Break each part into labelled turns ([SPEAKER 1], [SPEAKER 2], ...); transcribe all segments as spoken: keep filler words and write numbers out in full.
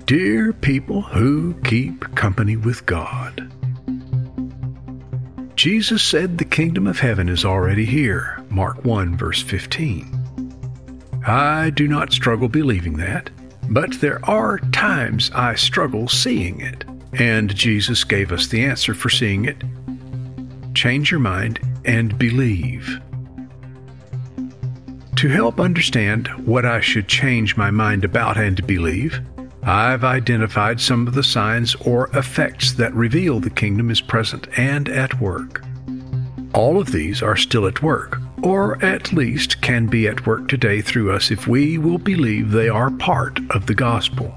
[SPEAKER 1] Dear people who keep company with God, Jesus said the kingdom of heaven is already here, Mark one, verse fifteen. I do not struggle believing that, but there are times I struggle seeing it, and Jesus gave us the answer for seeing it. Change your mind and believe. To help understand what I should change my mind about and believe, I've identified some of the signs or effects that reveal the kingdom is present and at work. All of these are still at work, or at least can be at work today through us if we will believe they are part of the gospel.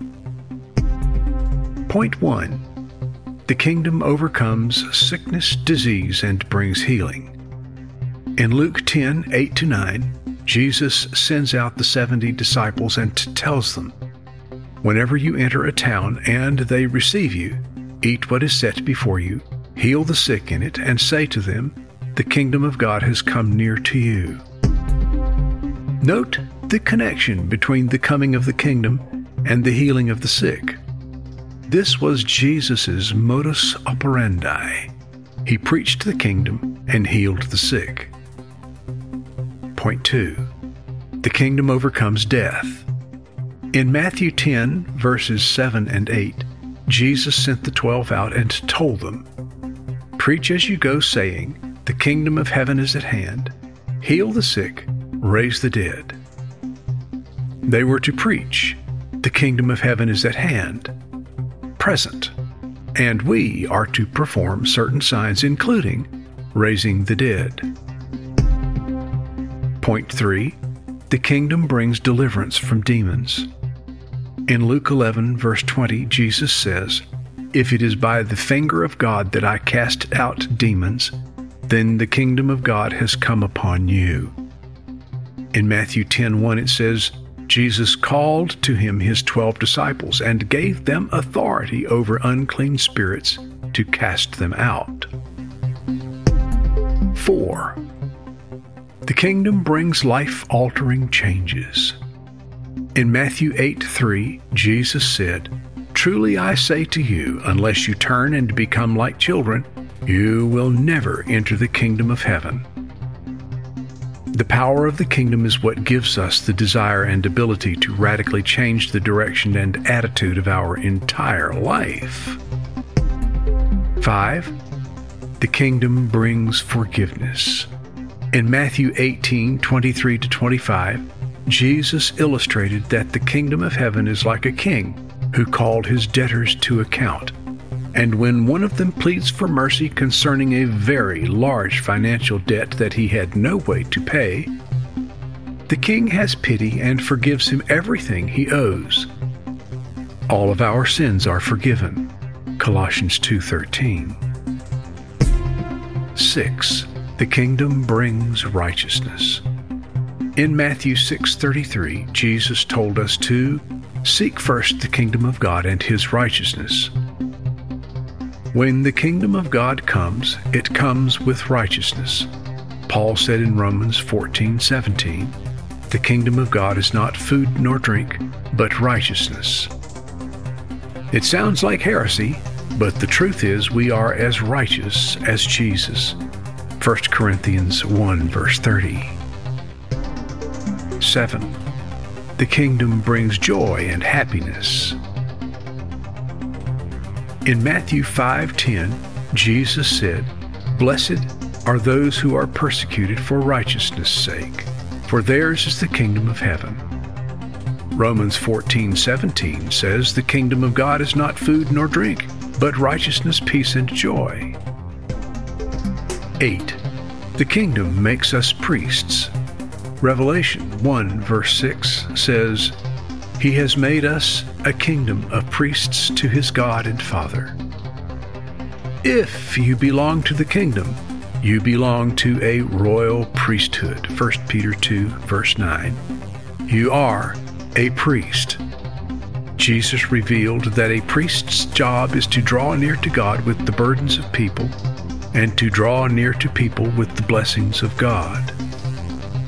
[SPEAKER 1] Point one. The kingdom overcomes sickness, disease, and brings healing. In Luke ten, eight to nine, Jesus sends out the seventy disciples and tells them, "Whenever you enter a town and they receive you, eat what is set before you, heal the sick in it, and say to them, 'The kingdom of God has come near to you.'" Note the connection between the coming of the kingdom and the healing of the sick. This was Jesus' modus operandi. He preached the kingdom and healed the sick. Point two. The kingdom overcomes death. In Matthew ten, verses seven and eight, Jesus sent the twelve out and told them, "Preach as you go, saying, 'The kingdom of heaven is at hand. Heal the sick, raise the dead.'" They were to preach, "The kingdom of heaven is at hand," present, and we are to perform certain signs, including raising the dead. Point three. The kingdom brings deliverance from demons. In Luke eleven, verse twenty, Jesus says, "If it is by the finger of God that I cast out demons, then the kingdom of God has come upon you." In Matthew ten one it says, Jesus called to him his twelve disciples and gave them authority over unclean spirits to cast them out. Four. The kingdom brings life-altering changes. In Matthew eight three, Jesus said, "Truly I say to you, unless you turn and become like children, you will never enter the kingdom of heaven." The power of the kingdom is what gives us the desire and ability to radically change the direction and attitude of our entire life. Five. The kingdom brings forgiveness. In Matthew eighteen, twenty-three to twenty-five, Jesus illustrated that the kingdom of heaven is like a king who called his debtors to account. And when one of them pleads for mercy concerning a very large financial debt that he had no way to pay, the king has pity and forgives him everything he owes. All of our sins are forgiven. Colossians two thirteen. Six. The kingdom brings righteousness. In Matthew six thirty-three, Jesus told us to seek first the kingdom of God and his righteousness. When the kingdom of God comes, it comes with righteousness. Paul said in Romans fourteen seventeen, "The kingdom of God is not food nor drink, but righteousness." It sounds like heresy, but the truth is we are as righteous as Jesus. First Corinthians one, verse thirty. Seven. The kingdom brings joy and happiness. In Matthew five ten, Jesus said, "Blessed are those who are persecuted for righteousness' sake, for theirs is the kingdom of heaven." Romans fourteen seventeen says the kingdom of God is not food nor drink, but righteousness, peace, and joy. Eight. The kingdom makes us priests. Revelation one, verse six says, "He has made us a kingdom of priests to his God and Father." If you belong to the kingdom, you belong to a royal priesthood. First Peter two, verse nine. You are a priest. Jesus revealed that a priest's job is to draw near to God with the burdens of people and to draw near to people with the blessings of God.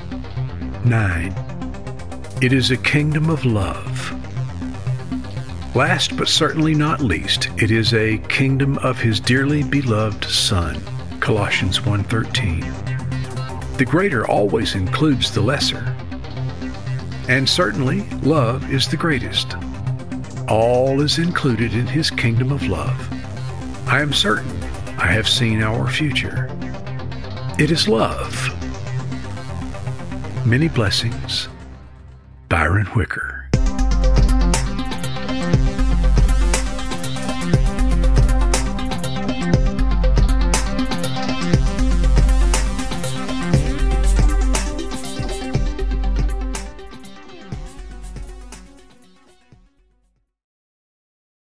[SPEAKER 1] Nine. It is a kingdom of love. Last but certainly not least, it is a kingdom of his dearly beloved Son, Colossians one thirteen. The greater always includes the lesser. And certainly, love is the greatest. All is included in his kingdom of love. I am certain I have seen our future. It is love. Many blessings. Byron Wicker.